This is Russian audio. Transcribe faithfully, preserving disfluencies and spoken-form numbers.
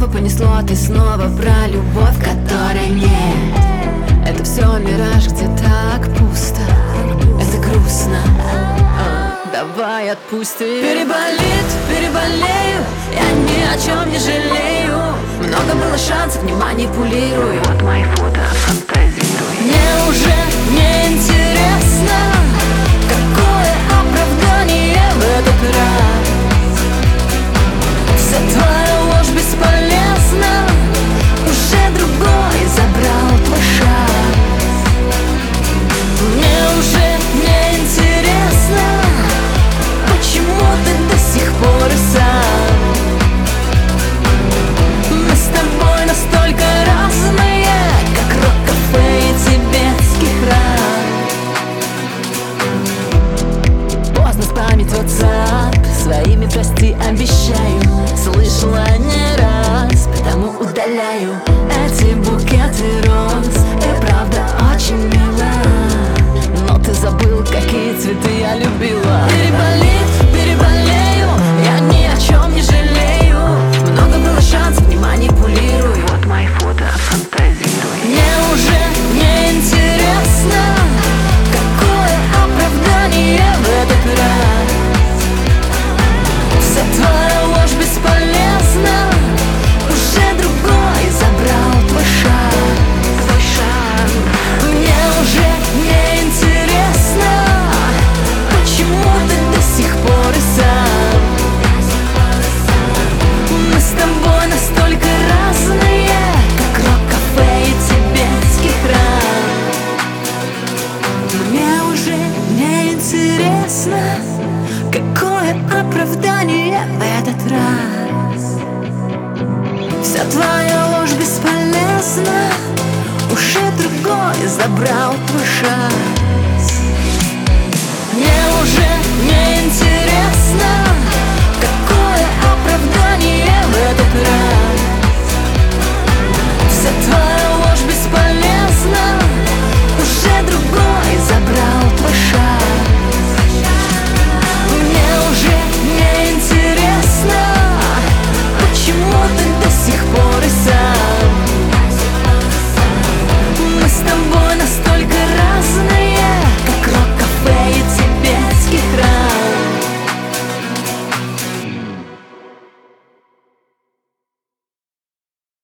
снова понесло, ты снова про любовь, которой нет. Это все мираж, где так пусто, это грустно. а, Давай отпусти. Переболит, переболею, я ни о чем не жалею. Много было шансов, не манипулирую. Вот мои фото, фантазируй. Мне уже не интересно, какое оправдание в этот раз. Вся твоя ложь бесполезна, уже другой забрал твой шанс. Мне уже не интересно, почему ты до сих пор сам. Мы с тобой настолько разные, как рок-кафе и тибетский храм. Поздно спамить WhatsApp, своими прости обещаю. Слышала не раз, потому удаляю. Эти букеты роз и правда очень мило, но ты забыл, какие цветы я любила. Переболит, переболею, я ни о чем не жалею. Много было шансов, не манипулирую. Вот мои фото, фантазируй. Мне уже не интересно, какое оправдание в этот раз. Вся твоя ложь бесполезна, уже другой забрал твой шанс. Твой шанс. Мне уже не интересно, почему ты до сих пор сам. Мы с тобой настолько разные, как рок-кафе и тибетский храм. Мне уже не интересно, какое оправдание в этот раз. Вся твоя ложь бесполезна, уже другой забрал твой шанс. Мне уже не интересно, какое оправдание в этот раз.